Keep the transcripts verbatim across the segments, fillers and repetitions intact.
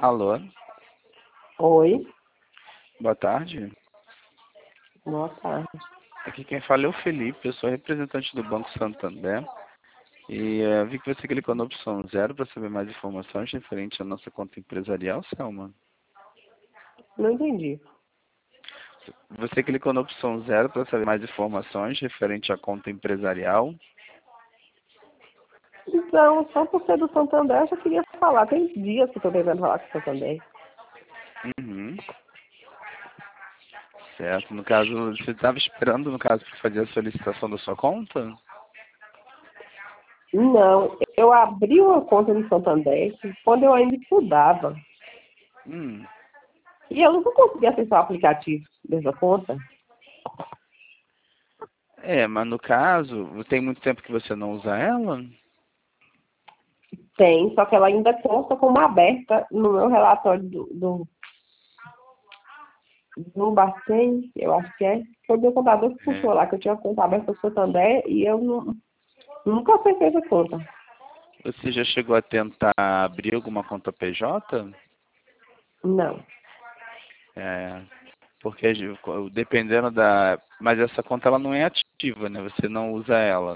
Alô, Oi, boa tarde. boa tarde. Aqui quem fala é o Felipe, eu sou representante do Banco Santander e eh, vi que você clicou na opção zero para saber mais informações referente à nossa conta empresarial, Selma. Não entendi. Você clicou na opção zero para saber mais informações referente à conta empresarial. Então, só por ser do Santander, eu já queria falar. Tem dias que eu estou tentando falar com o Santander. Uhum. Certo, no caso, você estava esperando, no caso, para fazer a solicitação da sua conta? Não, eu abri uma conta no Santander quando eu ainda estudava. Hum. E eu nunca consegui acessar o aplicativo dessa conta. É, mas no caso, tem muito tempo que você não usa ela? Tem, só que ela ainda consta como aberta no meu relatório do, do, do Bacen, eu acho que é. Foi meu contador que puxou É. lá, que eu tinha conta aberta no Santander e eu não, nunca acessei essa conta. Você já chegou a tentar abrir alguma conta P J? Não, É, porque dependendo da... Mas essa conta ela não é ativa, né? Você não usa ela,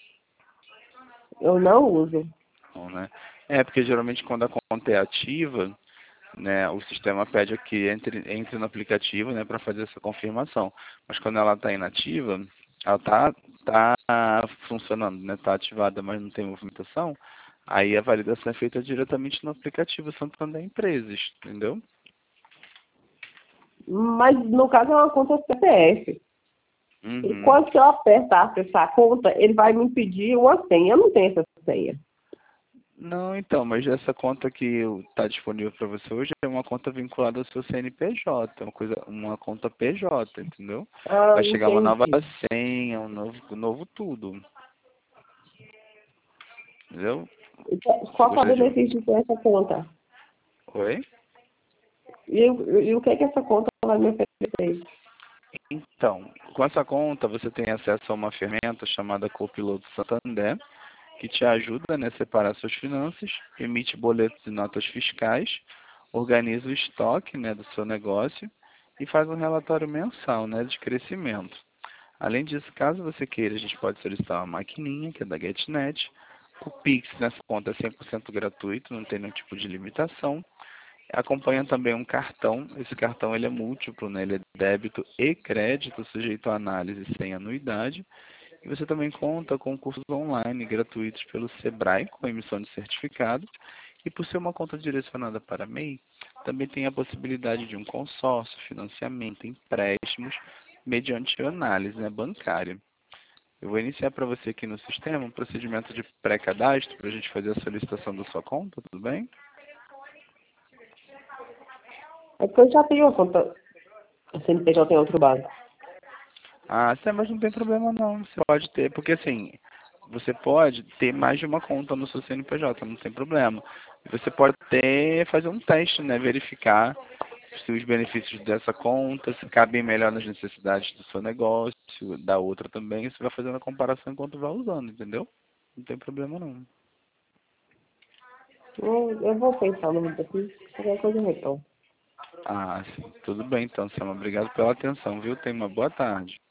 eu não uso. não, né? É, porque geralmente quando a conta é ativa, né, o sistema pede que entre, entre no aplicativo, né, para fazer essa confirmação. Mas quando ela está inativa, ela está tá funcionando, né? Está ativada, mas não tem movimentação, aí a validação é feita diretamente no aplicativo Santander Empresas, entendeu? Mas no caso é uma conta C P F. E Uhum. quando eu apertar acessar a conta, ele vai me pedir uma senha. Eu não tenho essa senha. Não, então, mas essa conta que está disponível para você hoje é uma conta vinculada ao seu C N P J, uma coisa, uma conta P J, entendeu? Ah, Vai chegar uma nova entendi. senha, um novo, novo tudo, entendeu? E qual Você qual que é o gostaria de... benefício de ter essa conta? Oi? E, e o que é que essa conta vai me oferecer? Então, com essa conta você tem acesso a uma ferramenta chamada Copiloto Santander, que te ajuda, né, a separar suas finanças, emite boletos e notas fiscais, organiza o estoque, né, do seu negócio e faz um relatório mensal, né, de crescimento. Além disso, caso você queira, a gente pode solicitar uma maquininha, que é da GetNet. O Pix nessa conta é cem por cento gratuito, não tem nenhum tipo de limitação. Acompanha também um cartão. Esse cartão ele é múltiplo, né? Ele é débito e crédito, sujeito a análise sem anuidade. E você também conta com cursos online gratuitos pelo Sebrae, com emissão de certificado. E por ser uma conta direcionada para M E I, também tem a possibilidade de um consórcio, financiamento, empréstimos, mediante análise, né, bancária. Eu vou iniciar para você aqui no sistema um procedimento de pré-cadastro para a gente fazer a solicitação da sua conta, tudo bem? É porque eu já tenho uma conta C N P J em outro banco. Ah, sim, mas não tem problema não, você pode ter, porque assim, você pode ter mais de uma conta no seu C N P J, não tem problema. Você pode ter, fazer um teste, né, verificar se os benefícios dessa conta, se cabem melhor nas necessidades do seu negócio, da outra também, você vai fazendo a comparação enquanto vai usando, entendeu? Não tem problema não. Eu, eu vou pensar no nome daqui. Qualquer coisa eu retorno. Ah, sim, tudo bem então, Selma, obrigado pela atenção, viu? Tenha uma boa tarde.